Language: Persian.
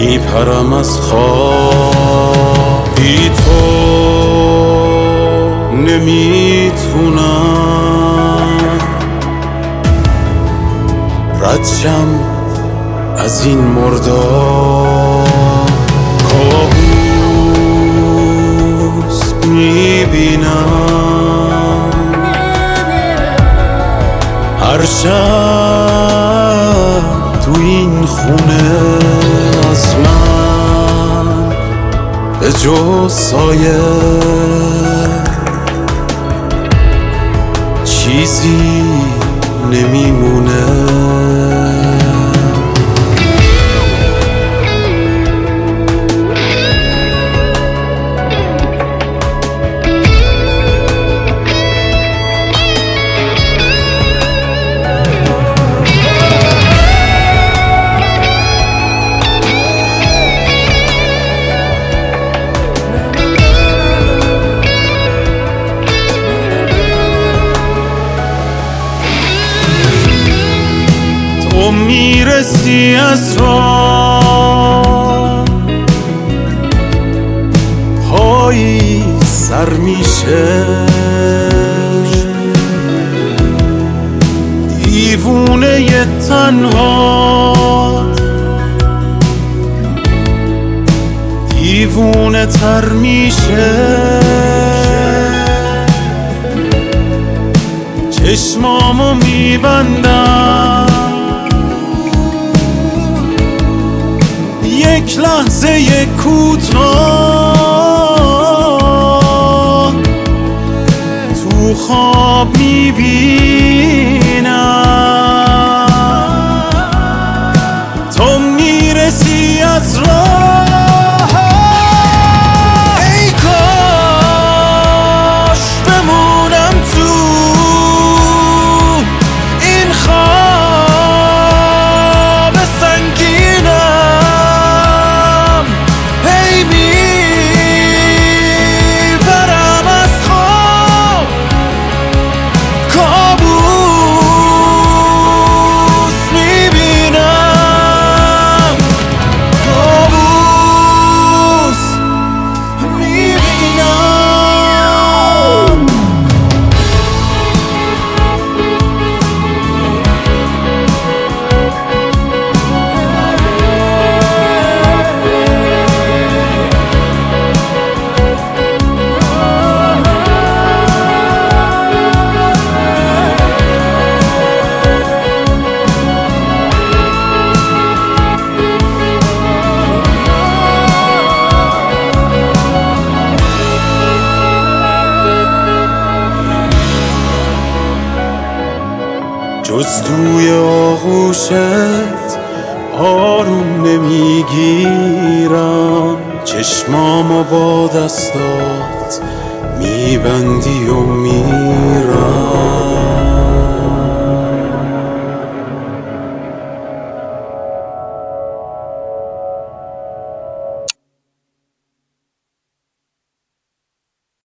میپرم از خواب بی تو نمیتونم ردشم از این مردار کابوس میبینم هر شب تو این خونه از من به جز سایه چیزی نمیمونه. تو میرسی از راه پایی سر میشه دیوونه تنها دیوونه تر میشه چشمامو میبندم یک لحظه کوتاه تو خواب میبینم تو میرسی از راه ای کاش بمونم تو این خواب سنگینم هی میبرم از خواب کابوس میبینم کابوس میبینم. جز توی آغوشت آروم نمیگیرم چشمامو با دستات میبندی و